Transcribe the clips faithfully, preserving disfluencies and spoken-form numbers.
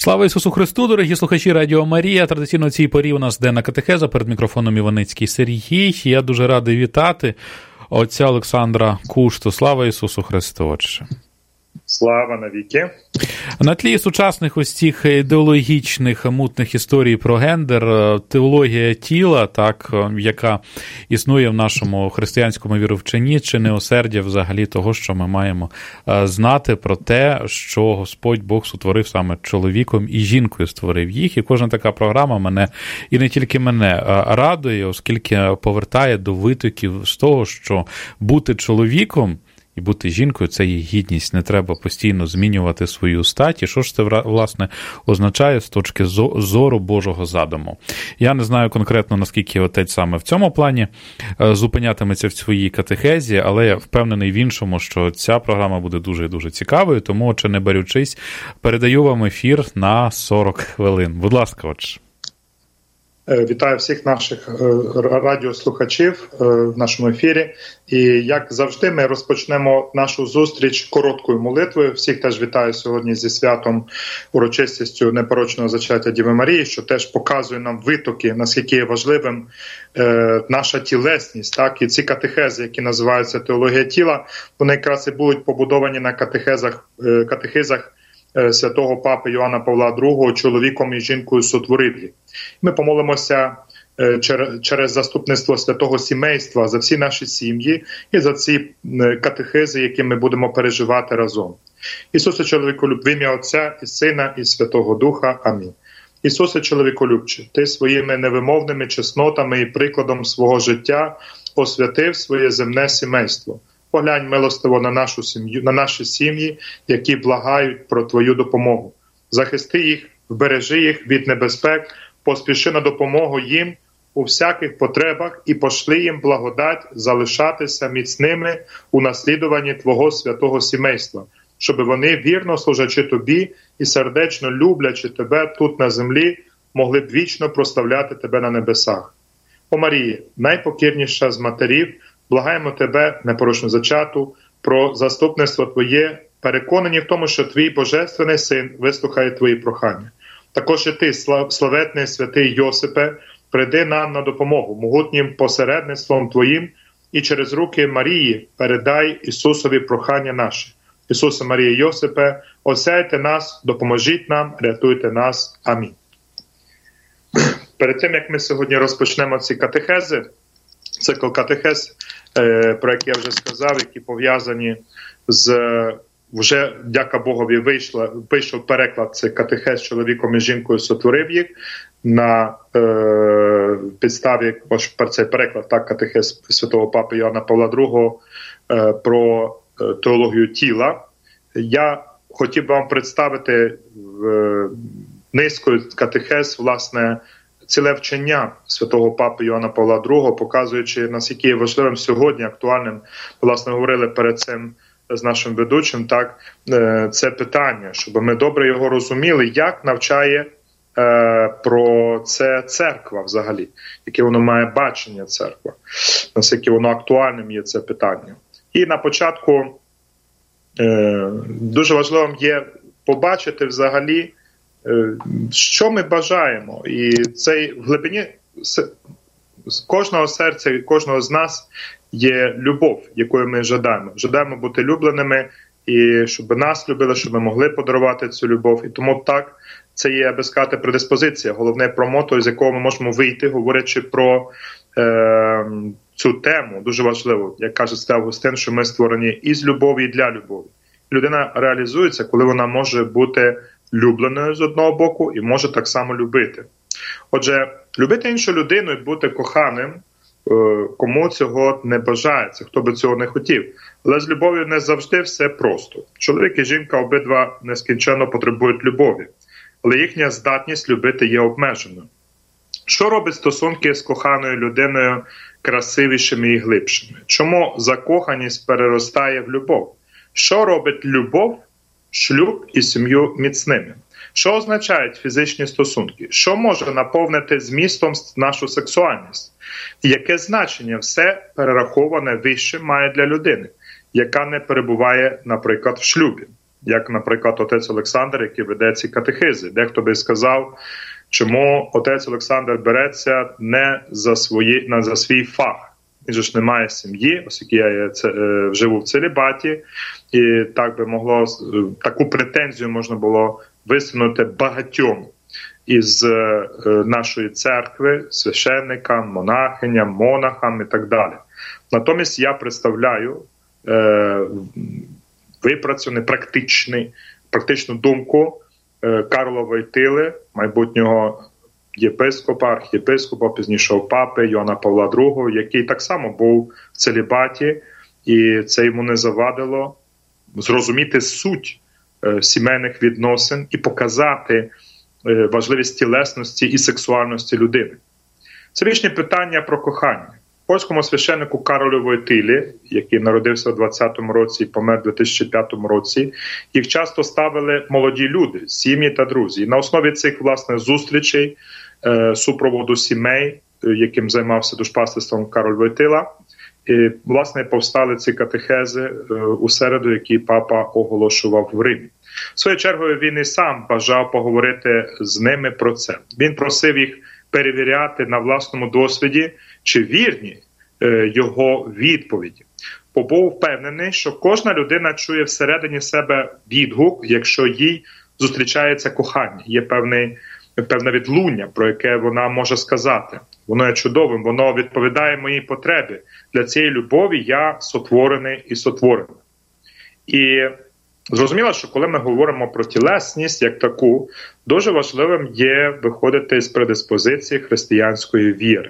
Слава Ісусу Христу, дорогі слухачі Радіо Марія. Традиційно в цій порі у нас денна катехеза, перед мікрофоном Іваницький Сергій. Я дуже радий вітати отця Олександра Кушту. Слава Ісусу Христу, отче. Слава навіки. На тлі сучасних ось цих ідеологічних мутних історій про гендер, теологія тіла, так, яка існує в нашому християнському віровченні, чи неосердя взагалі того, що ми маємо знати про те, що Господь Бог сотворив саме чоловіком і жінкою створив їх. І кожна така програма мене, і не тільки мене, радує, оскільки повертає до витоків з того, що бути чоловіком і бути жінкою – це є гідність, не треба постійно змінювати свою стать. І що ж це, власне, означає з точки зору Божого задуму? Я не знаю конкретно, наскільки отець саме в цьому плані зупинятиметься в своїй катехезі, але я впевнений в іншому, що ця програма буде дуже і дуже цікавою, тому, отче, не берючись, передаю вам ефір на сорок хвилин. Будь ласка, отче. Вітаю всіх наших радіослухачів в нашому ефірі. І, як завжди, ми розпочнемо нашу зустріч короткою молитвою. Всіх теж вітаю сьогодні зі святом, урочистістю непорочного зачаття Діви Марії, що теж показує нам витоки, наскільки є важливим е, наша тілесність. Так? І ці катехези, які називаються теологія тіла, вони якраз і будуть побудовані на катехезах, е, катехизах святого папи Йоанна Павла другого «Чоловіком і жінкою сотворив їх». Ми помолимося через заступництво святого сімейства за всі наші сім'ї і за ці катехизи, які ми будемо переживати разом. Ісусе чоловіколюб, в ім'я Отця і Сина і Святого Духа. Амінь. Ісусе чоловіколюбче, Ти своїми невимовними чеснотами і прикладом свого життя освятив своє земне сімейство. Поглянь милостиво на нашу сім'ю, на наші сім'ї, які благають про Твою допомогу. Захисти їх, вбережи їх від небезпек, поспіши на допомогу їм у всяких потребах і пошли їм благодать залишатися міцними у наслідуванні Твого святого сімейства, щоб вони, вірно служачи Тобі і сердечно люблячи Тебе тут на землі, могли б вічно прославляти Тебе на небесах. О Марії, найпокірніша з матерів, благаємо Тебе, непорочну зачату, про заступництво Твоє, переконані в тому, що Твій Божественний Син вислухає Твої прохання. Також і Ти, славетний святий Йосипе, прийди нам на допомогу могутнім посередництвом Твоїм і через руки Марії передай Ісусові прохання наші. Ісусе, Марія, Йосипе, осяйте нас, допоможіть нам, рятуйте нас. Амінь. Перед тим, як ми сьогодні розпочнемо ці катехези, цикл катехез, про які я вже сказав, які пов'язані з, вже, дяка Богові, вийшла, вийшов переклад цих катехез «Чоловіком і жінкою сотворив їх», на е, підставі, про цей переклад, так, катехез святого папи Йоанна Павла другого е, про е, теологію тіла. Я хотів би вам представити е, низкою катехез, власне, ціле вчення святого папи Йоанна Павла другого, показуючи, наскільки є важливим сьогодні, актуальним, власне, говорили перед цим з нашим ведучим, так, це питання, щоб ми добре його розуміли, як навчає е, про це церква взагалі, яке воно має бачення церква, наскільки воно актуальним є це питання. І на початку е, дуже важливим є побачити взагалі, що ми бажаємо. І цей в глибині з кожного серця і кожного з нас є любов, якою ми жадаємо. Жадаємо бути любленими, і щоб нас любили, щоб ми могли подарувати цю любов. І тому так, це є, би сказати, предиспозиція, головне промото, з якого ми можемо вийти, говорячи про е, цю тему, дуже важливо, як каже Святий Августин, що ми створені із любові і для любові. Людина реалізується, коли вона може бути любленою з одного боку і може так само любити. Отже, любити іншу людину і бути коханим, кому цього не бажається, хто би цього не хотів. Але з любов'ю не завжди все просто. Чоловік і жінка обидва нескінченно потребують любові, але їхня здатність любити є обмеженою. Що робить стосунки з коханою людиною красивішими і глибшими? Чому закоханість переростає в любов? Що робить любов, шлюб і сім'ю міцними? Що означають фізичні стосунки? Що може наповнити змістом нашу сексуальність? І яке значення все перераховане вище має для людини, яка не перебуває, наприклад, в шлюбі? як, наприклад, отець Олександр, який веде ці катехизи. Дехто би сказав, чому отець Олександр береться не за, свої, не за свій фах. Він же ж не має сім'ї, оскільки я є, це, е, живу в целібаті, і так би могло, таку претензію можна було висунути багатьом із е, нашої церкви, священникам, монахиням, монахам і так далі. Натомість я представляю е, випрацьований практичний, практичну думку е, Карла Войтили, майбутнього єпископа, архієпископа, пізнішого папи Йоанна Павла другого, який так само був в целібаті, і це йому не завадило зрозуміти суть е, сімейних відносин і показати е, важливість тілесності і сексуальності людини. Це вічне питання про кохання. Польському священнику Каролю Войтилі, який народився у двадцятому році і помер у дві тисячі п'ятому році, їх часто ставили молоді люди, сім'ї та друзі. І на основі цих, власне, зустрічей, е, супроводу сімей, яким займався душпастерством Кароль Войтила, і, власне, повстали ці катехези е, у середу, які папа оголошував в Римі. Своєю чергою він і сам бажав поговорити з ними про це. Він просив їх перевіряти на власному досвіді, чи вірні е, його відповіді. Бо був впевнений, що кожна людина чує всередині себе відгук, якщо їй зустрічається кохання. Є певний, певне відлуння, про яке вона може сказати. Воно є чудовим, воно відповідає моїй потребі. Для цієї любові я сотворений і сотворений. І зрозуміло, що коли ми говоримо про тілесність як таку, дуже важливим є виходити з предиспозиції християнської віри.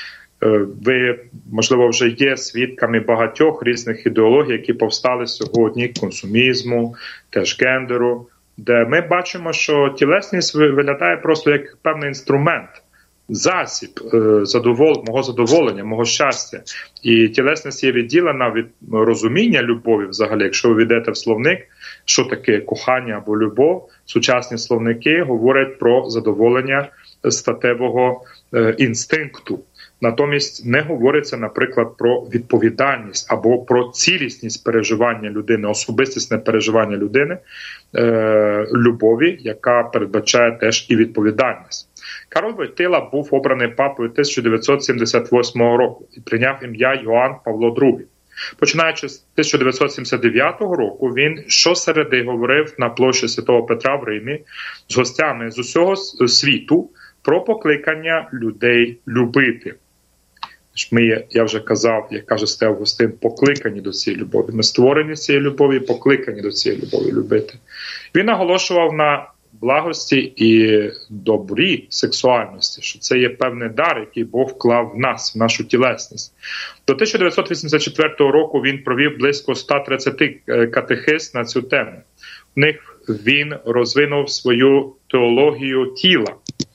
Ви, можливо, вже є свідками багатьох різних ідеологій, які повстали сьогодні, консумізму, теж гендеру, де ми бачимо, що тілесність виглядає просто як певний інструмент, засіб задовол... мого задоволення, мого щастя. І тілесність є відділена від розуміння любові взагалі. Якщо ви війдете в словник, що таке кохання або любов, сучасні словники говорять про задоволення статевого е, інстинкту. Натомість не говориться, наприклад, про відповідальність або про цілісність переживання людини, особистісне переживання людини, е, любові, яка передбачає теж і відповідальність. Кароль Войтила був обраний папою тисяча дев'ятсот сімдесят восьмого року і прийняв ім'я Йоанн Павло другий. Починаючи з тисяча дев'ятсот сімдесят дев'ятого року, він щосереди говорив на площі Святого Петра в Римі з гостями з усього світу про покликання людей любити. Ми, я вже казав, як каже Стев Августин, покликані до цієї любові. Ми створені з цієї любові, покликані до цієї любові любити. Він наголошував на благості і добрі сексуальності, що це є певний дар, який Бог вклав в нас, в нашу тілесність. До тисяча дев'ятсот вісімдесят четвертого року він провів близько ста тридцяти катехиз на цю тему. В них він розвинув свою теологію тіла.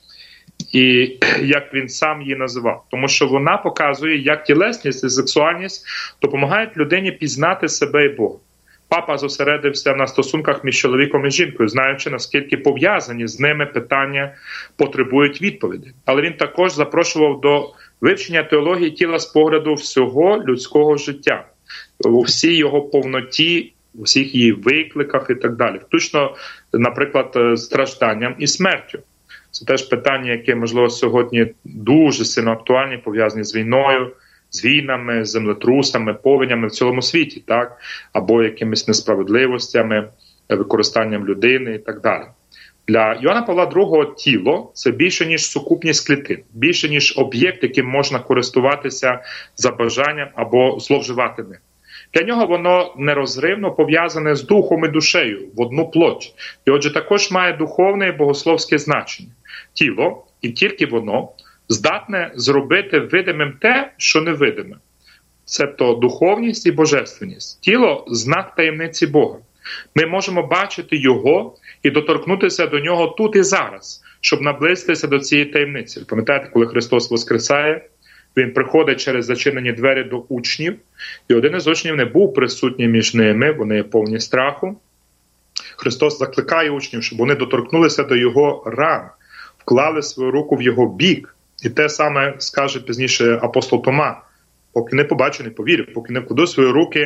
І як він сам її називав. Тому що вона показує, як тілесність і сексуальність допомагають людині пізнати себе і Бога. Папа зосередився на стосунках між чоловіком і жінкою, знаючи, наскільки пов'язані з ними питання потребують відповіді. Але він також запрошував до вивчення теології тіла з погляду всього людського життя, у всій його повноті, у всіх її викликах і так далі. Включно, наприклад, стражданням і смертю. Це теж питання, яке, можливо, сьогодні дуже сильно актуальні, пов'язані з війною, з війнами, землетрусами, повенями в цілому світі, так? Або якимись несправедливостями, використанням людини і так далі. Для Йоанна Павла другого тіло – це більше, ніж сукупність клітин, більше, ніж об'єкт, яким можна користуватися за бажанням або зловживати ним. Для нього воно нерозривно пов'язане з духом і душею в одну плоть. І отже, також має духовне і богословське значення. Тіло, і тільки воно, здатне зробити видимим те, що невидиме. Це то духовність і божественність. Тіло – знак таємниці Бога. Ми можемо бачити Його і доторкнутися до Нього тут і зараз, щоб наблизитися до цієї таємниці. Ви пам'ятаєте, коли Христос воскресає, Він приходить через зачинені двері до учнів, і один із учнів не був присутній між ними, вони повні страху. Христос закликає учнів, щоб вони доторкнулися до Його ран, вклали свою руку в Його бік. І те саме скаже пізніше апостол Тома: поки не побачу, не повірю, поки не вкладу свої руки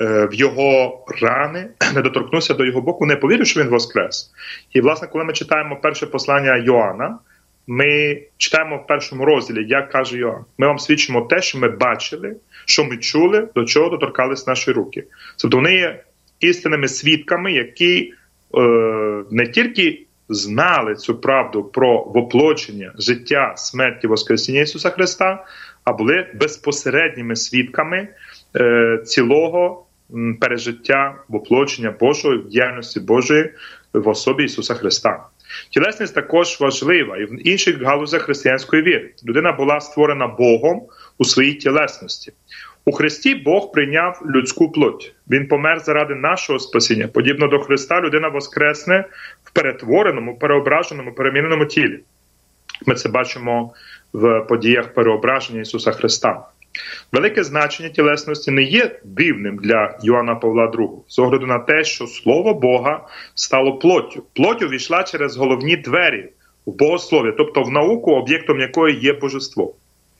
в його рани, не доторкнувся до його боку, не повірив, що він воскрес. І, власне, коли ми читаємо перше послання Йоанна, ми читаємо в першому розділі, як каже Йоанн. Ми вам свідчимо те, що ми бачили, що ми чули, до чого доторкались наші руки. Тобто вони є істинними свідками, які е, не тільки знали цю правду про воплочення, життя, смерть і воскресіння Ісуса Христа, а були безпосередніми свідками е, цілого м, пережиття воплочення Божого, діяльності Божої в особі Ісуса Христа. Тілесність також важлива і в інших галузях християнської віри. Людина була створена Богом у своїй тілесності. У Христі Бог прийняв людську плоть. Він помер заради нашого спасіння. Подібно до Христа, людина воскресне в перетвореному, переображеному, переміненому тілі. Ми це бачимо в подіях переображення Ісуса Христа. Велике значення тілесності не є дивним для Йоанна Павла другого, з огляду на те, що Слово Бога стало плоттю. Плоть увійшла через головні двері в богослов'я, тобто в науку, об'єктом якої є божество.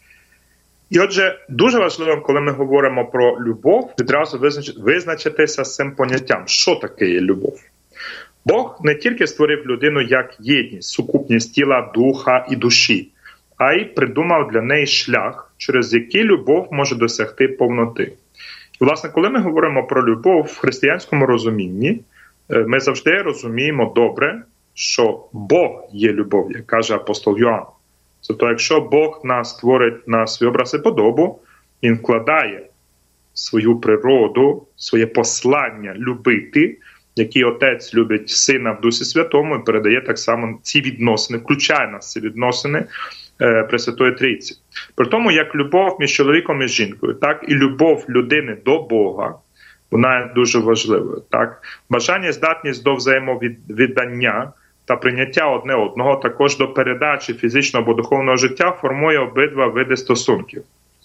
І отже, дуже важливо, коли ми говоримо про любов, відразу визначитися з цим поняттям. Що таке є любов? Бог не тільки створив людину як єдність, сукупність тіла, духа і душі, а й придумав для неї шлях, через який любов може досягти повноти. І, власне, коли ми говоримо про любов в християнському розумінні, ми завжди розуміємо добре, що Бог є любов, як каже апостол Йоанн. Тобто, якщо Бог нас створить на свій образ і подобу, Він вкладає свою природу, своє послання любити, який Отець любить Сина в Дусі Святому, і передає так само ці відносини, включає нас ці відносини е, Пресвятої Трійці. При тому, як любов між чоловіком і жінкою, так і любов людини до Бога, вона є дуже важливою. Так? Бажання і здатність до взаємовіддання та прийняття одне одного, також до передачі фізичного або духовного життя, формує обидва види стосунків.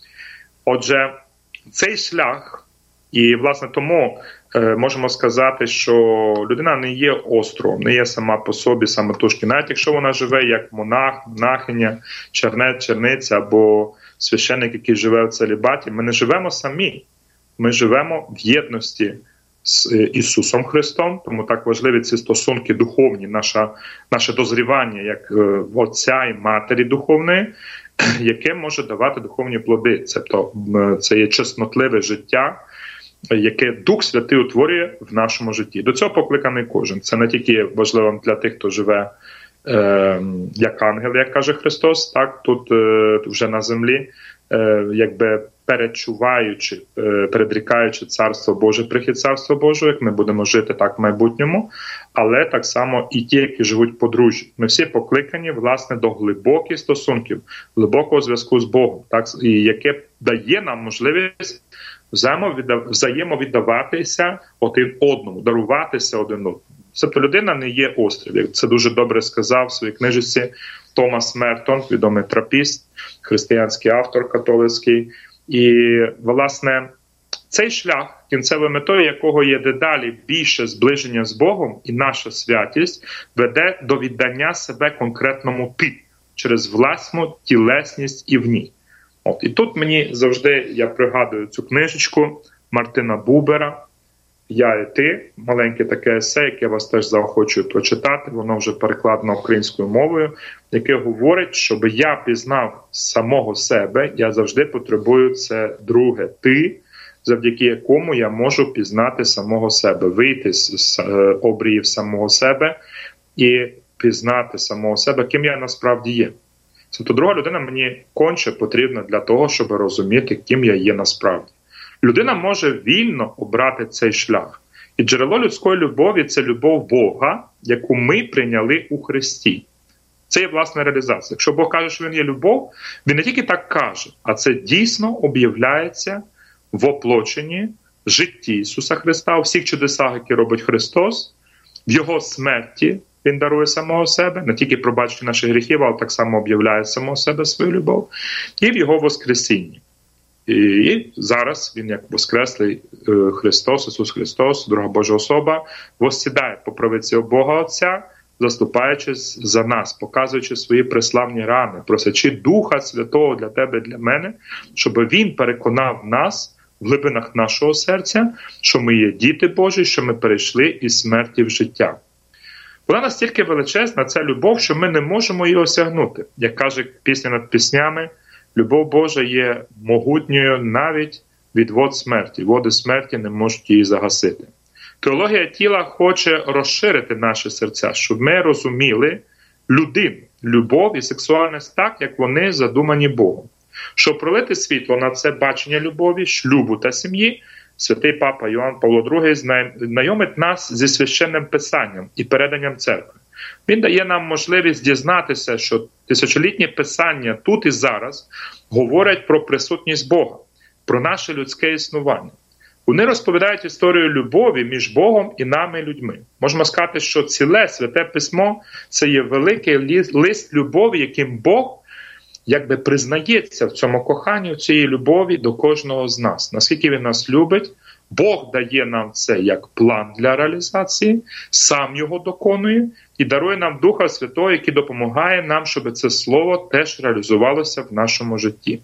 Отже, цей шлях, і, власне, тому е, можемо сказати, що людина не є островом, не є сама по собі самотужки. Навіть якщо вона живе як монах, монахиня, чернець, черниця або священник, який живе в целібаті, ми не живемо самі. Ми живемо в єдності з Ісусом Христом, тому так важливі ці стосунки духовні, наша, наше дозрівання як е, Отця і Матері духовної, яке може давати духовні плоди. Тобто це є чеснотливе життя, яке Дух Святий утворює в нашому житті. До цього покликаний кожен. Це не тільки важливо для тих, хто живе е, як ангел, як каже Христос, так, тут е, вже на землі, е, якби перечуваючи, е, передрікаючи Царство Боже, прихід Царства Божого, як ми будемо жити так в майбутньому, але так само і ті, які живуть подружжя. Ми всі покликані, власне, до глибоких стосунків, глибокого зв'язку з Богом, так, і яке дає нам можливість взаємовіддаватися один одному, даруватися один одному. Тобто людина не є острів, як це дуже добре сказав в своїй книжці Томас Мертон, відомий трапіст, християнський автор католицький. І, власне, цей шлях, кінцевою метою якого є дедалі більше зближення з Богом, і наша святість веде до віддання себе конкретному «ти» через власну тілесність і в ній. От, і тут мені завжди, я пригадую цю книжечку Мартина Бубера «Я і ти», маленьке таке есе, яке я вас теж заохочую прочитати, воно вже перекладено українською мовою, яке говорить, щоб я пізнав самого себе, я завжди потребую це друге «ти», завдяки якому я можу пізнати самого себе, вийти з обріїв самого себе і пізнати самого себе, ким я насправді є. Тобто друга людина мені конче потрібна для того, щоб розуміти, ким я є насправді. Людина може вільно обрати цей шлях. І джерело людської любові – це любов Бога, яку ми прийняли у Христі. Це є власна реалізація. Якщо Бог каже, що Він є любов, Він не тільки так каже, а це дійсно об'являється в оплоченні житті Ісуса Христа, у всіх чудесах, які робить Христос, в Його смерті Він дарує самого себе, не тільки пробачення наших гріхів, але так само об'являє самого себе свою любов, і в Його воскресінні. І зараз Він, як воскреслий Христос, Ісус Христос, друга Божа особа, воссідає по правиці Бога Отця, заступаючись за нас, показуючи свої преславні рани, просячи Духа Святого для тебе, для мене, щоб Він переконав нас в глибинах нашого серця, що ми є діти Божі, що ми перейшли із смерті в життя. Вона настільки величезна, ця любов, що ми не можемо її осягнути. Як каже пісня над піснями, любов Божа є могутньою навіть від вод смерті. Води смерті не можуть її загасити. Теологія тіла хоче розширити наші серця, щоб ми розуміли людину, любов і сексуальність так, як вони задумані Богом. Щоб пролити світло на це бачення любові, шлюбу та сім'ї, святий папа Йоанн Павло другий знайомить нас зі священним писанням і переданням церкви. Він дає нам можливість дізнатися, що тисячолітні писання тут і зараз говорять про присутність Бога, про наше людське існування. Вони розповідають історію любові між Богом і нами, людьми. Можемо сказати, що ціле Святе Письмо – це є великий лист любові, яким Бог якби признається в цьому коханні, в цій любові до кожного з нас. Наскільки Він нас любить, Бог дає нам це як план для реалізації, сам його доконує і дарує нам Духа Святого, який допомагає нам, щоб це слово теж реалізувалося в нашому житті.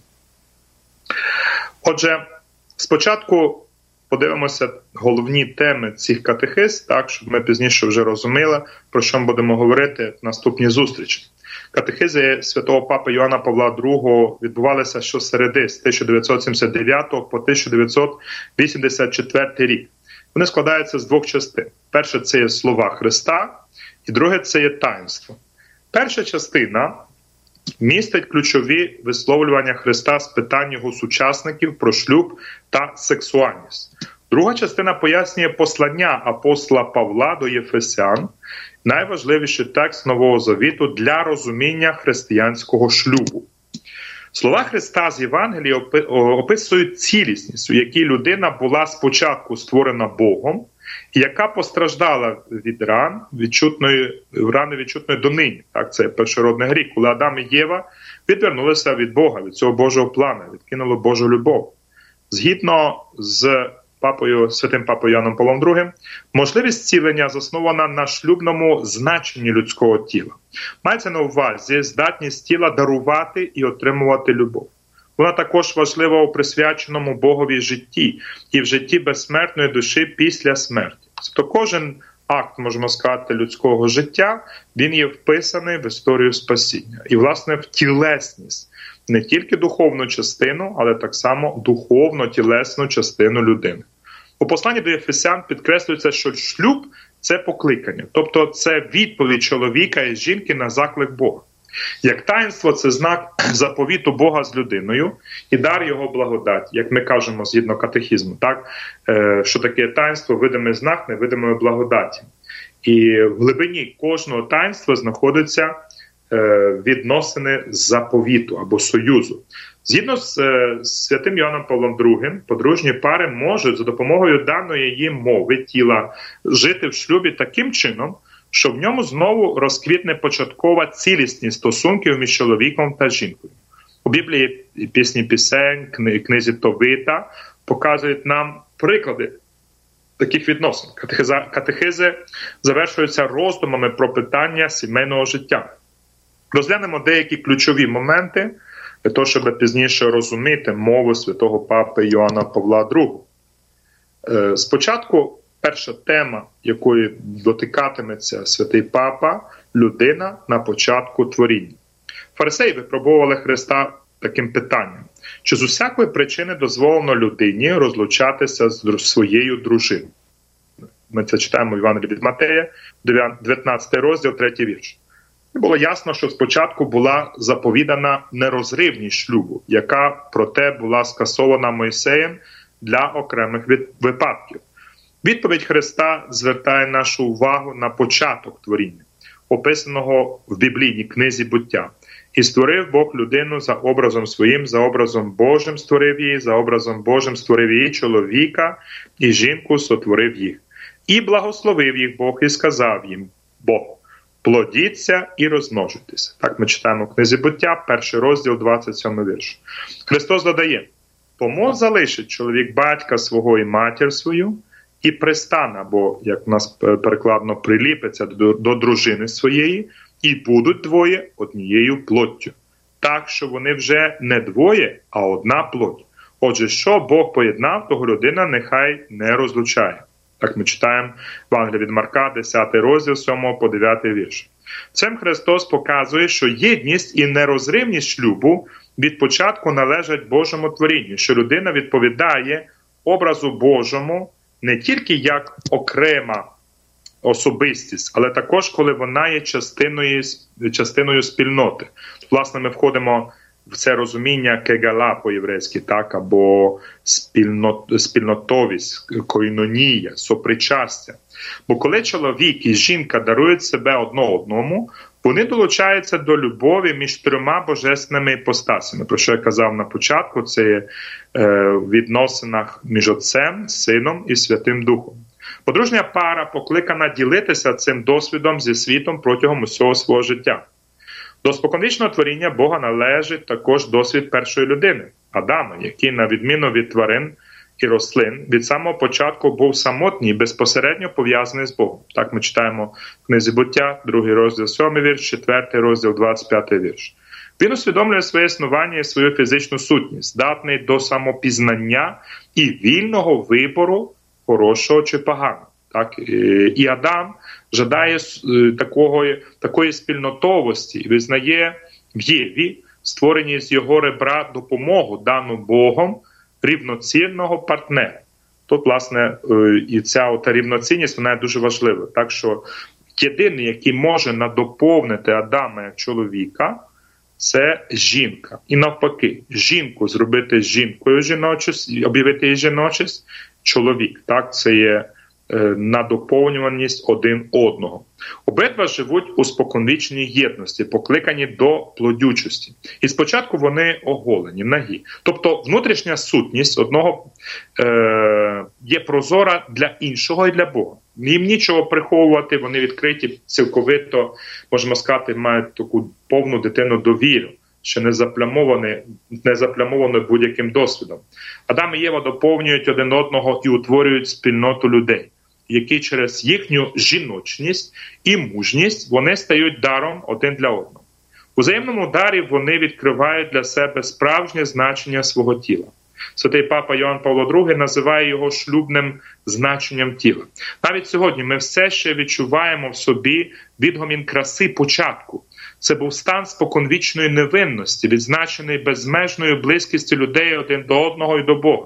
Отже, спочатку подивимося головні теми цих катехиз, так, щоб ми пізніше вже розуміли, про що ми будемо говорити в наступній зустрічі. Катехизи святого папи Йоанна Павла другого відбувалися щосереди з тисяча дев'ятсот сімдесят дев'ятого по тисяча дев'ятсот вісімдесят четвертий рік. Вони складаються з двох частин. Перше – це є слова Христа, і друге – це є таїнство. Перша частина містить ключові висловлювання Христа з питань його сучасників про шлюб та сексуальність. Друга частина пояснює послання апостола Павла до Єфесян, найважливіший текст Нового Завіту для розуміння християнського шлюбу. Слова Христа з Євангелія описують цілісність, у якій людина була спочатку створена Богом, і яка постраждала від ран, відчутної, рани відчутної донині. Так, це першородний гріх, коли Адам і Єва відвернулися від Бога, від цього Божого плану, відкинули Божу любов. Згідно з папою, святим папою Йоанном Павлом другим, можливість зцілення заснована на шлюбному значенні людського тіла. Мається на увазі здатність тіла дарувати і отримувати любов. Вона також важлива у присвяченому Богові житті і в житті безсмертної душі після смерті. Тобто кожен акт, можемо сказати, людського життя, він є вписаний в історію спасіння. І, власне, в тілесність. Не тільки духовну частину, але так само духовно-тілесну частину людини. У посланні до Ефесян підкреслюється, що шлюб – це покликання. Тобто це відповідь чоловіка і жінки на заклик Бога. Як таїнство – це знак заповіту Бога з людиною і дар його благодаті, як ми кажемо згідно катехізму. Так? Що таке таїнство? Видимий знак невидимої благодаті. І в глибині кожного таїнства знаходиться відносини заповіту або союзу. Згідно з святим Йоанном Павлом другим, подружні пари можуть за допомогою даної їм мови тіла жити в шлюбі таким чином, що в ньому знову розквітне початкова цілісність стосунків між чоловіком та жінкою. У Біблії пісні пісень, книзі Товита показують нам приклади таких відносин. Катехизи завершуються роздумами про питання сімейного життя. Розглянемо деякі ключові моменти для того, щоб пізніше розуміти мову святого папи Йоанна Павла другого. Спочатку перша тема, якої дотикатиметься святий папа – людина на початку творіння. Фарисеї випробовували Христа таким питанням. Чи з усякої причини дозволено людині розлучатися з своєю дружиною? Ми це читаємо в Євангелії від Матея, дев'ятнадцятий розділ, третій вірш. І було ясно, що спочатку була заповідана нерозривність шлюбу, яка, проте, була скасована Мойсеєм для окремих випадків. Відповідь Христа звертає нашу увагу на початок творіння, описаного в біблійній книзі «Буття». «І створив Бог людину за образом своїм, за образом Божим створив її, за образом Божим створив її чоловіка, і жінку сотворив їх. І благословив їх Бог, і сказав їм Бог: плодіться і розмножуйтеся». Так ми читаємо в книзі «Буття», перший розділ, двадцять сьомий вірш. Христос додає: «Тому залишить чоловік батька свого і матір свою, і пристане», або, як в нас перекладно, приліпиться до, до дружини своєї, і будуть двоє однією плоттю. Так, що вони вже не двоє, а одна плоть. Отже, що Бог поєднав, того людина нехай не розлучає. Так ми читаємо в Євангелії від Марка, десятий розділ, сьомого по дев'ятий вірш. Цим Христос показує, що єдність і нерозривність шлюбу від початку належать Божому творінню, що людина відповідає образу Божому не тільки як окрема особистість, але також, коли вона є частиною, частиною спільноти. Власне, ми входимо в це розуміння кегала по-єврейськи, так, або спільнот, спільнотовість, койнонія, сопричастя. Бо коли чоловік і жінка дарують себе одне одному, вони долучаються до любові між трьома божественними іпостасями. Про що я казав на початку, це є е, в відносинах між Отцем, Сином і Святим Духом. Подружня пара покликана ділитися цим досвідом зі світом протягом усього свого життя. До споконвічного творіння Бога належить також досвід першої людини – Адама, який, на відміну від тварин і рослин, від самого початку був самотній і безпосередньо пов'язаний з Богом. Так ми читаємо в книзі Буття, другий розділ, сьомий вірш, четвертий розділ, двадцять п'ятий вірш. Він усвідомлює своє існування і свою фізичну сутність, здатний до самопізнання і вільного вибору хорошого чи поганого. Так? І Адам жадає такого, такої спільнотовості і визнає в Єві, створеній з його ребра, допомогу, дану Богом, рівноцінного партнера. Тут, власне, і ця ота рівноцінність, вона є дуже важлива. Так що єдиний, який може надоповнити Адама як чоловіка, це жінка. І навпаки, жінку зробити жінкою жіночість, об'явити її жіночість, чоловік. Так, це є надоповнюваність один одного. Обидва живуть у споконвічній єдності, покликані до плодючості. І спочатку вони оголені, нагі. Тобто внутрішня сутність одного е, є прозора для іншого і для Бога. Їм нічого приховувати, вони відкриті цілковито, можемо сказати, мають таку повну дитину довіру, що не заплямовані, не заплямовані будь-яким досвідом. Адам і Єва доповнюють один одного і утворюють спільноту людей, які через їхню жіночність і мужність вони стають даром один для одного. У взаємному дарі вони відкривають для себе справжнє значення свого тіла. Святий Папа Йоанн Павло другий називає його шлюбним значенням тіла. Навіть сьогодні ми все ще відчуваємо в собі відгомін краси початку. Це був стан споконвічної невинності, відзначений безмежною близькістю людей один до одного і до Бога.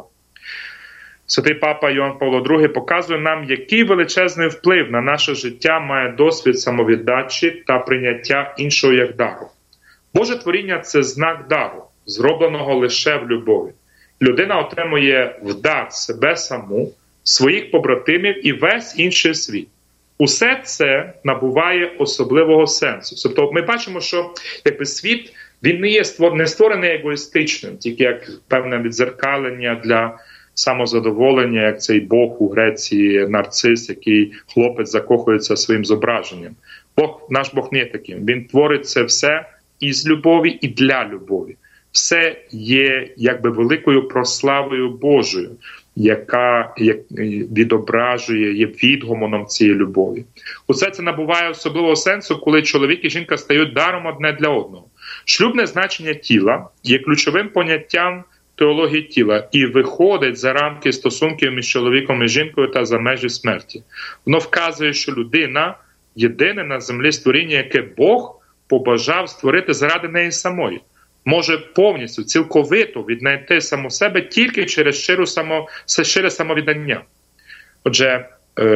Святий Папа Йоанн Павло другий показує нам, який величезний вплив на наше життя має досвід самовіддачі та прийняття іншого як дару. Боже творіння – це знак дару, зробленого лише в любові. Людина отримує в дар себе саму, своїх побратимів і весь інший світ. Усе це набуває особливого сенсу. Тобто ми бачимо, що якби світ, він не є не створений егоїстичним, тільки як певне відзеркалення для самозадоволення, як цей Бог у Греції, нарцис, який хлопець закохується своїм зображенням. Бог, наш Бог не є таким. Він творить це все із любові і для любові. Все є якби великою прославою Божою, яка як, відображує, є відгомоном цієї любові. Усе це набуває особливого сенсу, коли чоловік і жінка стають даром одне для одного. Шлюбне значення тіла є ключовим поняттям теології тіла і виходить за рамки стосунків між чоловіком і жінкою та за межі смерті. Воно вказує, що людина – єдине на землі створіння, яке Бог побажав створити заради неї самої. Може повністю, цілковито віднайти саму себе тільки через щиру само, щире самовіддання. Отже,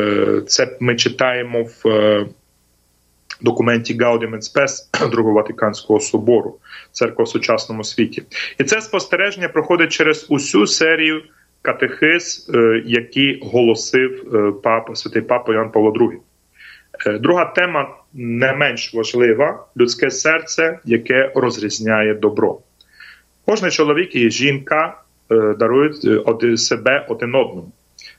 це ми читаємо в документі Gaudium et Spes Другого Ватиканського собору, Церква в сучасному світі. І це спостереження проходить через усю серію катехиз, які голосив папа, святий Папа Йоанн Павло другий. Друга тема не менш важлива – людське серце, яке розрізняє добро. Кожен чоловік і жінка дарують себе один одному.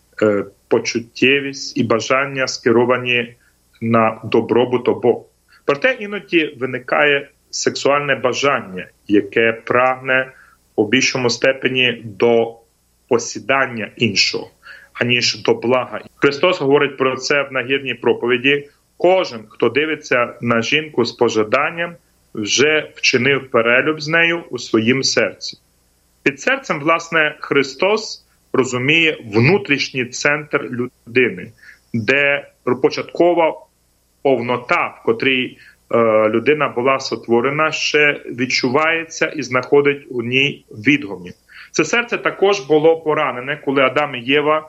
Почуттєвість і бажання скеровані на добробут обох. Проте іноді виникає сексуальне бажання, яке прагне у більшому степені до посідання іншого, аніж до блага. Христос говорить про це в нагірній проповіді. Кожен, хто дивиться на жінку з пожаданням, вже вчинив перелюб з нею у своїм серці. Під серцем, власне, Христос розуміє внутрішній центр людини, де початкова повнота, в котрій е, людина була сотворена, ще відчувається і знаходить у ній відгомі. Це серце також було поранене, коли Адам і Єва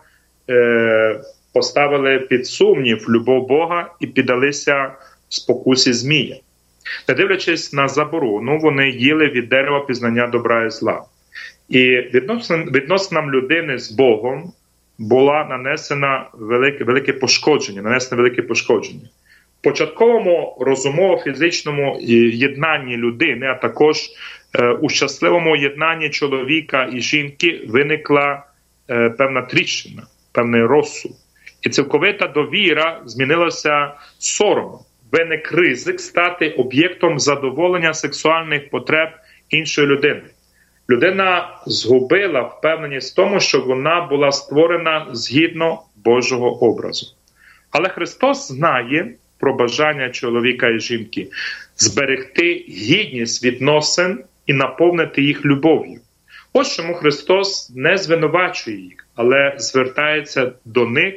е, поставили під сумнів любов Бога і піддалися спокусі змія. Не дивлячись на заборону, вони їли від дерева пізнання добра і зла. І відносинам людини з Богом була нанесена велике, велике пошкодження, нанесено велике пошкодження. В початковому розумово-фізичному єднанні людини, а також е, у щасливому єднанні чоловіка і жінки виникла е, певна тріщина, певний розсуд. І цілковита довіра змінилася соромом. Виник ризик стати об'єктом задоволення сексуальних потреб іншої людини. Людина згубила впевненість в тому, що вона була створена згідно Божого образу. Але Христос знає про бажання чоловіка і жінки зберегти гідність відносин і наповнити їх любов'ю. Ось чому Христос не звинувачує їх, але звертається до них,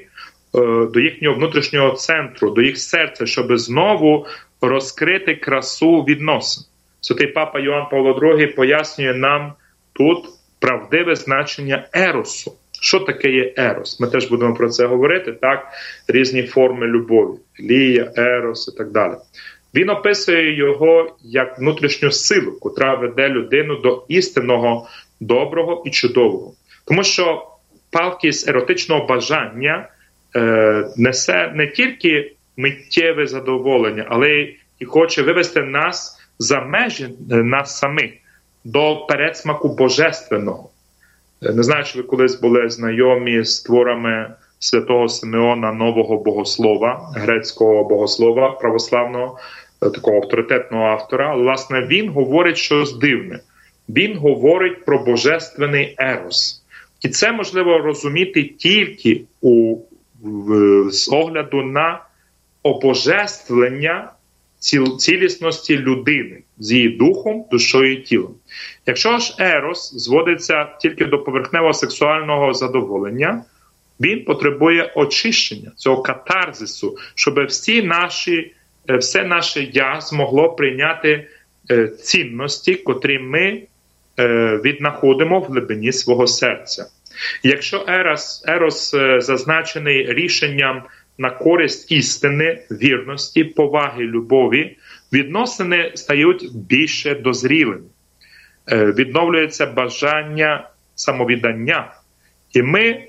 до їхнього внутрішнього центру, до їх серця, щоб знову розкрити красу відносин. Святий Папа Йоанн Павло другий пояснює нам тут правдиве значення еросу. Що таке є ерос? Ми теж будемо про це говорити, так? Різні форми любові. Лія, ерос і так далі. Він описує його як внутрішню силу, котра веде людину до істинного, доброго і чудового. Тому що палкість еротичного бажання е, несе не тільки миттєве задоволення, але і хоче вивести нас за межі нас самих, до передсмаку божественного. Не знаю, чи ви колись були знайомі з творами святого Симеона Нового Богослова, грецького богослова, православного, такого авторитетного автора. Але, власне, він говорить щось дивне. Він говорить про божественний ерос. І це можливо розуміти тільки у, в, з огляду на обожествлення ціл, цілісності людини з її духом, душою і тілом. Якщо ж ерос зводиться тільки до поверхневого сексуального задоволення, він потребує очищення, цього катарзису, щоб всі наші, все наше «я» змогло прийняти е, цінності, котрі ми е, віднаходимо в глибині свого серця. Якщо ерос, ерос е, зазначений рішенням на користь істини, вірності, поваги, любові, відносини стають більше дозрілими. Е, відновлюється бажання самовіддання. І ми е,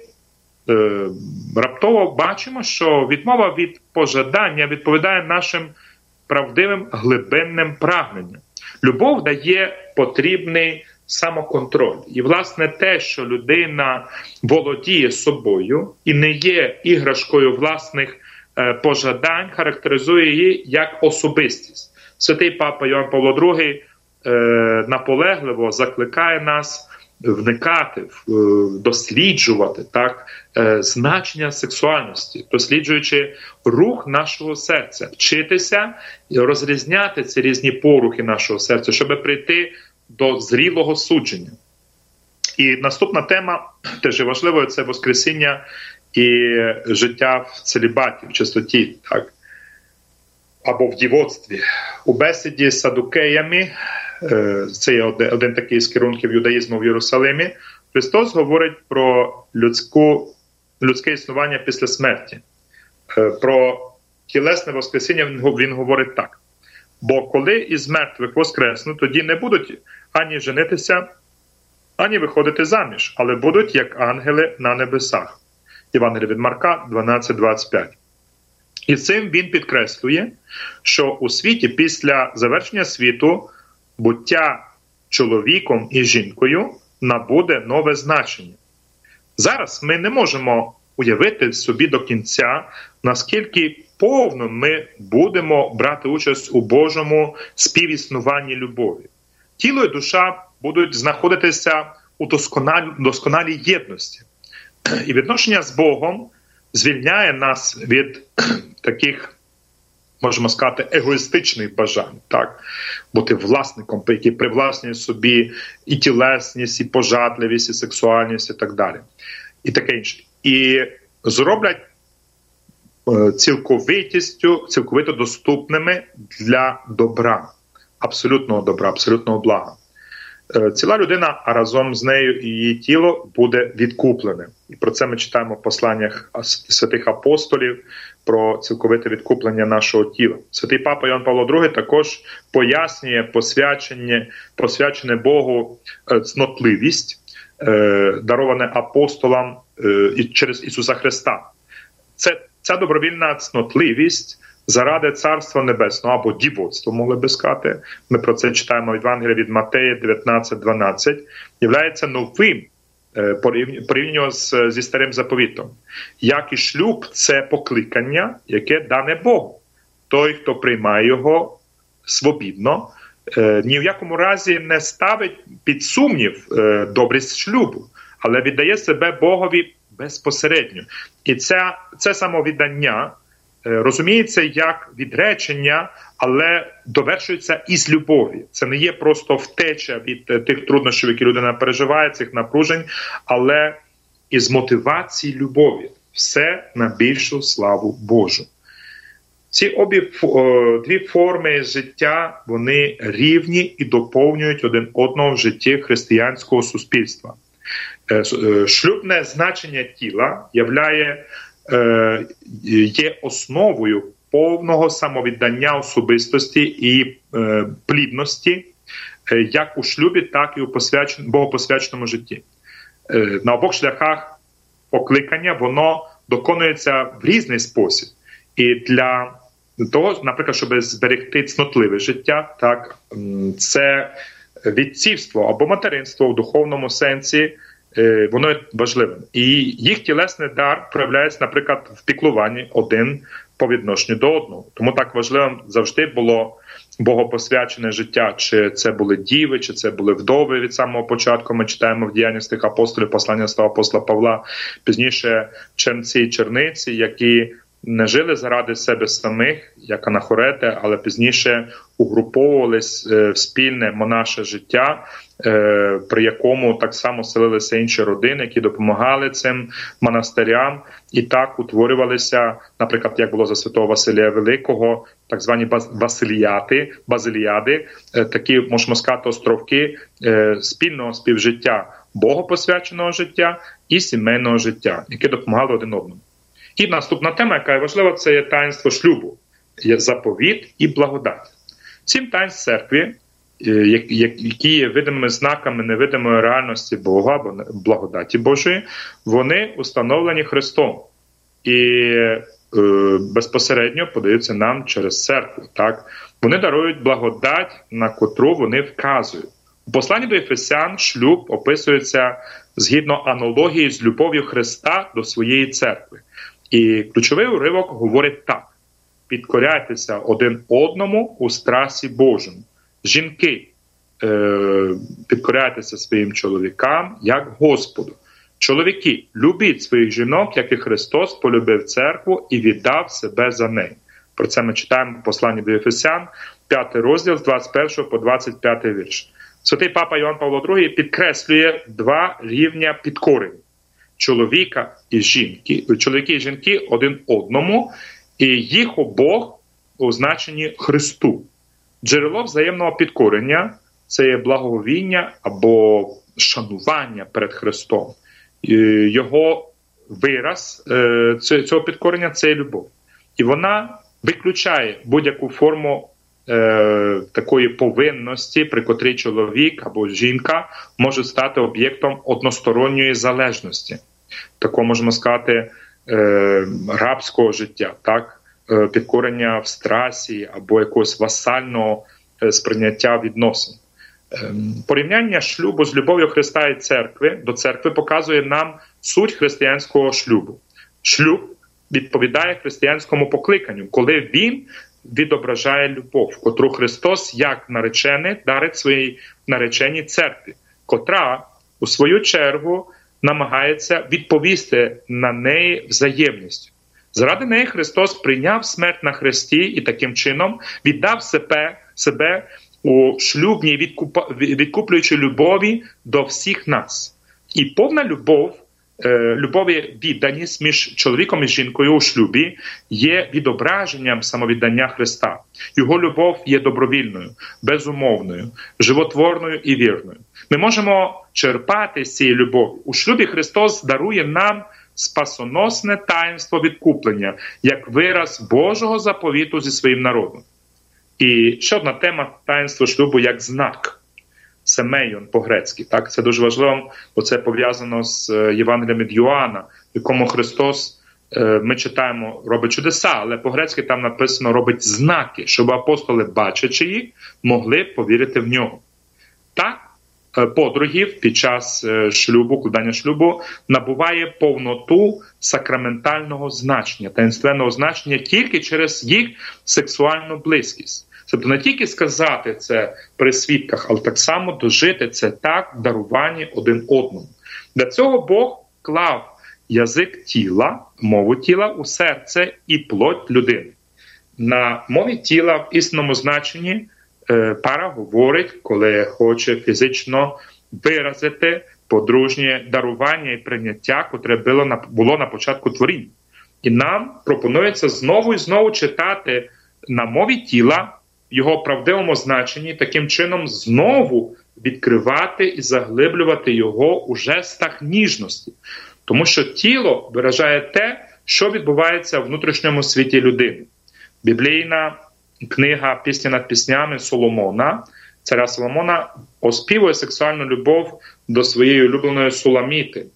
раптово бачимо, що відмова від пожадання відповідає нашим правдивим глибинним прагненням. Любов дає потрібний самоконтроль. І, власне, те, що людина володіє собою і не є іграшкою власних е, пожадань, характеризує її як особистість. Святий Папа Йоанн Павло другий е, наполегливо закликає нас вникати, досліджувати так, е, значення сексуальності, досліджуючи рух нашого серця, вчитися і розрізняти ці різні порухи нашого серця, щоб прийти до зрілого судження. І наступна тема, теж важливою, це воскресіння і життя в целібаті, в чистоті, так? Або в дівоцтві. У бесіді з садукеями, це є один такий з керунків юдаїзму в Єрусалимі, Христос говорить про людську, людське існування після смерті. Про тілесне воскресіння він говорить так. Бо коли із мертвих воскреснуть, тоді не будуть ані женитися, ані виходити заміж, але будуть як ангели на небесах. Євангеліє від Марка дванадцять двадцять п'ять. І цим він підкреслює, що у світі після завершення світу буття чоловіком і жінкою набуде нове значення. Зараз ми не можемо уявити собі до кінця, наскільки повно ми будемо брати участь у Божому співіснуванні любові. Тіло і душа будуть знаходитися у досконалій, досконалій єдності. І відношення з Богом звільняє нас від таких можемо сказати, егоїстичних бажань, так? Бути власником, який привласнює собі і тілесність, і пожадливість, і сексуальність, і так далі. І таке інше. І зроблять цілковитістю, цілковито доступними для добра, абсолютного добра, абсолютного блага. Ціла людина, а разом з нею і її тіло буде відкуплене. І про це ми читаємо в посланнях святих апостолів, про цілковите відкуплення нашого тіла. Святий Папа Іоанн Павло другий також пояснює посвячення, посвячене Богу цнотливість, дароване апостолам через Ісуса Христа. Це, ця добровільна цнотливість заради Царства Небесного, або дівоцтво, могли би сказати, ми про це читаємо в Євангелії від Матея дев'ятнадцять дванадцять, являється новим порівняно з, зі Старим Заповітом. Як і шлюб – це покликання, яке дане Богу. Той, хто приймає його свобідно, ні в якому разі не ставить під сумнів добрість шлюбу, але віддає себе Богові безпосередньо. І це, це самовіддання розуміється як відречення, але довершується із любові. Це не є просто втеча від тих труднощів, які людина переживає, цих напружень, але із мотивації любові. Все на більшу славу Божу. Ці обі дві форми життя, вони рівні і доповнюють один одного в житті християнського суспільства. Шлюбне значення тіла являє є основою повного самовіддання особистості і е, плідності, е, як у шлюбі, так і у посвячен... богопосвяченому житті. Е, на обох шляхах покликання воно доконується в різний спосіб. І для того, наприклад, щоб зберегти цнотливе життя, так, це відцівство або материнство в духовному сенсі, воно є важливим. І їх тілесний дар проявляється, наприклад, в піклуванні один по відношенню до одного. Тому так важливим завжди було богопосвячене життя. Чи це були діви, чи це були вдови від самого початку. Ми читаємо в діяннях святих апостолів, послання святого апостола Павла, пізніше чернці і черниці, які не жили заради себе самих, як анахорети, але пізніше угруповувались в спільне монаше життя, при якому так само селилися інші родини, які допомагали цим монастирям, і так утворювалися, наприклад, як було за святого Василія Великого, так звані басиліяти, базиліади, такі, можемо сказати, островки спільного співжиття, богопосвяченого життя і сімейного життя, які допомагали один одному. І наступна тема, яка є важлива, це є таїнство шлюбу, є заповіт і благодать. Сім таїнств церкви, які є видимими знаками невидимої реальності Бога або благодаті Божої, вони установлені Христом і е, безпосередньо подаються нам через церкву. Так? Вони дарують благодать, на котру вони вказують. У посланні до Ефесян шлюб описується згідно аналогії з любов'ю Христа до своєї церкви. І ключовий уривок говорить так: підкоряйтеся один одному у страсі Божому. Жінки, е, підкоряйтеся своїм чоловікам, як Господу. Чоловіки, любіть своїх жінок, як і Христос полюбив церкву і віддав себе за неї. Про це ми читаємо в посланні до Ефесян, п'ятий розділ, з двадцять першого по двадцять п'ятий вірш. Святий Папа Іоанн Павло другий підкреслює два рівня підкорення. Чоловіка і жінки, чоловіки і жінки один одному, і їх обох у значенні Христу. Джерело взаємного підкорення – це є благовіння або шанування перед Христом. Його вираз цього підкорення – це любов. І вона виключає будь-яку форму е, такої повинності, при котрій чоловік або жінка може стати об'єктом односторонньої залежності. Такого, можемо сказати, е, рабського життя, так? Е, підкорення в страсі або якогось васального е, сприйняття відносин. Е, порівняння шлюбу з любов'ю Христа і церкви до церкви показує нам суть християнського шлюбу. Шлюб відповідає християнському покликанню, коли він відображає любов, котру Христос, як наречений, дарить своїй нареченій церкві, котра, у свою чергу, намагається відповісти на неї взаємністю. Заради неї Христос прийняв смерть на хресті і таким чином віддав себе, себе у шлюбній відкуп... відкуплюючій любові до всіх нас. І повна любов, любові відданість між чоловіком і жінкою у шлюбі є відображенням самовіддання Христа. Його любов є добровільною, безумовною, животворною і вірною. Ми можемо черпати з цієї любові. У шлюбі Христос дарує нам спасоносне таїнство відкуплення, як вираз Божого заповіту зі своїм народом. І ще одна тема таїнства шлюбу як знак. Семейон по-грецьки. Так? Це дуже важливо, бо це пов'язано з Євангелієм від Йоанна, в якому Христос, ми читаємо, робить чудеса, але по-грецьки там написано робить знаки, щоб апостоли, бачачи їх, могли повірити в нього. Так, подругів під час шлюбу, укладання шлюбу, набуває повноту сакраментального значення, таїнственного значення тільки через їх сексуальну близькість. Тобто не тільки сказати це при свідках, але так само дожити це так в даруванні один одному. Для цього Бог клав язик тіла, мову тіла у серце і плоть людини. На мові тіла в істинному значенні е, пара говорить, коли хоче фізично виразити подружнє дарування і прийняття, котре було на, було на початку творіння. І нам пропонується знову і знову читати на мові тіла, в його правдивому значенні, таким чином знову відкривати і заглиблювати його у жестах ніжності. Тому що тіло виражає те, що відбувається в внутрішньому світі людини. Біблійна книга «Пісні над піснями» Соломона, царя Соломона, оспівує сексуальну любов до своєї улюбленої Суламіти.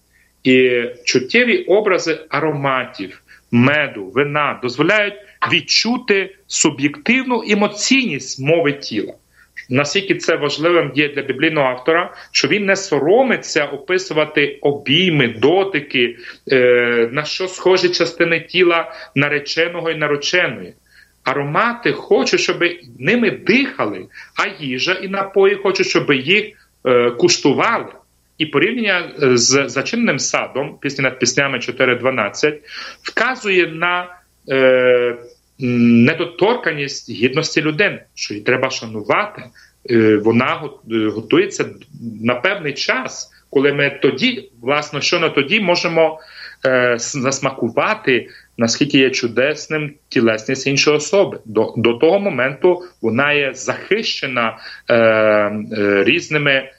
І чуттєві образи ароматів, меду, вина дозволяють відчути суб'єктивну емоційність мови тіла. Наскільки це важливим є для біблійного автора, що він не соромиться описувати обійми, дотики, е, на що схожі частини тіла нареченого і нареченої. Аромати хочуть, щоб ними дихали, а їжа і напої хочуть, щоб їх е, куштували. І порівняння з зачиненим садом, пісні над піснями чотири дванадцять, вказує на е, недоторканність гідності людини, що її треба шанувати. Е, вона готується на певний час, коли ми тоді, власне, що на тоді можемо е, засмакувати, наскільки є чудесним тілесність іншої особи. До, до того моменту вона є захищена е, е, різними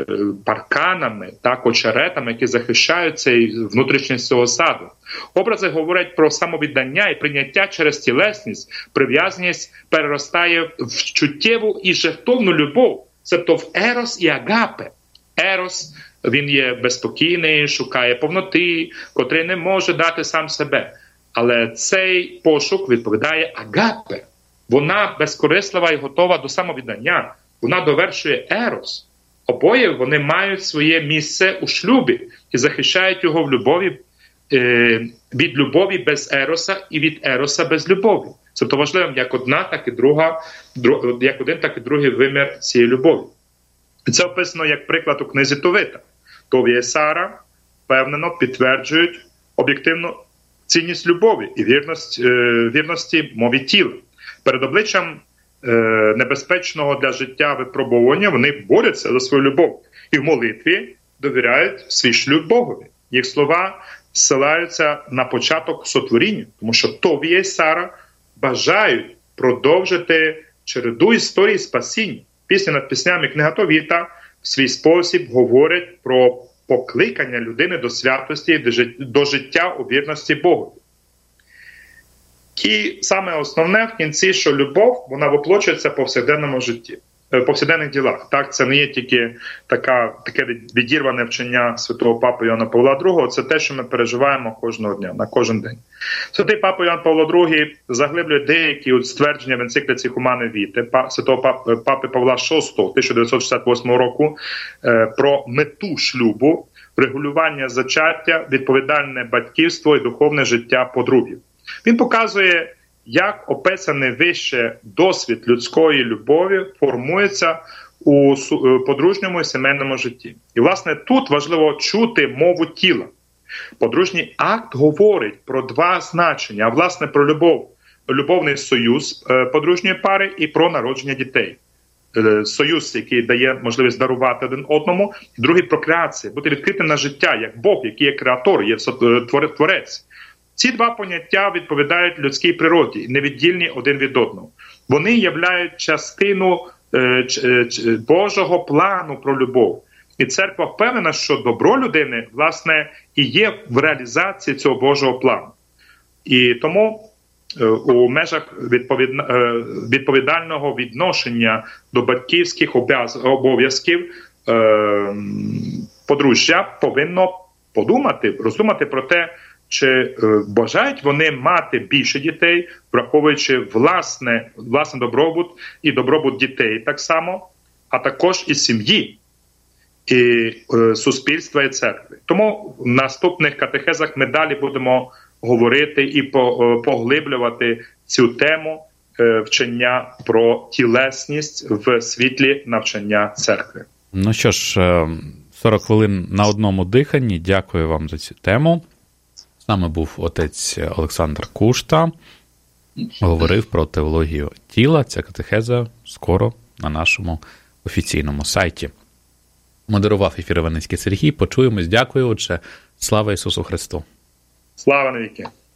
парканами, так, очеретами, які захищають цей внутрішність цього саду. Образи говорять про самовіддання і прийняття через тілесність, прив'язаність переростає в чуттєву і жертовну любов, тобто в ерос і агапе. Ерос, він є безспокійний, шукає повноти, котрий не може дати сам себе. Але цей пошук відповідає агапе. Вона безкорислива і готова до самовіддання. Вона довершує ерос. Обоє вони мають своє місце у шлюбі і захищають його в любові, е, від любові без ероса і від ероса без любові. Це то важливо, як одна, так і друга, друг, як один, так і другий вимір цієї любові. Це описано як приклад у книзі Товита. Товія і Сара впевнено підтверджують об'єктивну цінність любові і вірність, е, вірності мові тіла. Перед обличчям небезпечного для життя випробування, вони борються за свою любов і в молитві довіряють свій шлюб Богові. Їх слова зсилаються на початок сотворіння, тому що Товія і Сара бажають продовжити череду історії спасіння. Пісня над піснями книга Товіта в свій спосіб говорить про покликання людини до святості і до життя у вірності Богові. І саме основне в кінці, що любов, вона воплочується в повсякденному житті, в повсякденних ділах. Так, це не є тільки така, таке відірване вчення святого Папи Йоанна Павла другого, це те, що ми переживаємо кожного дня, на кожен день. Святий Папа Йоанн Павло другий заглиблює деякі ствердження в енцикліці Humanae Vitae святого Папи Павла шостого тисяча дев'ятсот шістдесят восьмого року про мету шлюбу, регулювання зачаття, відповідальне батьківство і духовне життя подружжя. Він показує, як описаний вище досвід людської любові формується у подружньому і сімейному житті. І, власне, тут важливо чути мову тіла. Подружній акт говорить про два значення, а власне про любов, любовний союз подружньої пари і про народження дітей. Союз, який дає можливість дарувати один одному, другий – прокреація, бути відкритим на життя, як Бог, який є креатор, є творець. Ці два поняття відповідають людській природі, невіддільні один від одного. Вони являють частину е, е, Божого плану про любов. І церква впевнена, що добро людини, власне, і є в реалізації цього Божого плану. І тому е, у межах відповідна, е, відповідального відношення до батьківських обов'язків е, подружжя повинно подумати, роздумати про те, чи е, бажають вони мати більше дітей, враховуючи власне, власне добробут і добробут дітей так само, а також і сім'ї, і е, суспільства, і церкви. Тому в наступних катехезах ми далі будемо говорити і по, е, поглиблювати цю тему е, вчення про тілесність в світлі навчання церкви. Ну що ж, сорок хвилин на одному диханні. Дякую вам за цю тему. З нами був отець Олександр Кушта. Говорив про теологію тіла. Ця катехеза скоро на нашому офіційному сайті. Модерував ефір Іваницький Сергій. Почуємось. Дякую, отче. Слава Ісусу Христу. Слава навіки.